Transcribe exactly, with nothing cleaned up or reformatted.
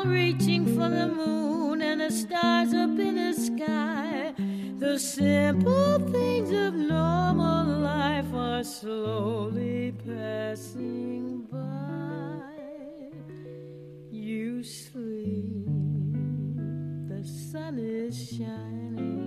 reaching for the moon and the stars up in the sky. The simple things of normal life are slowly passing by.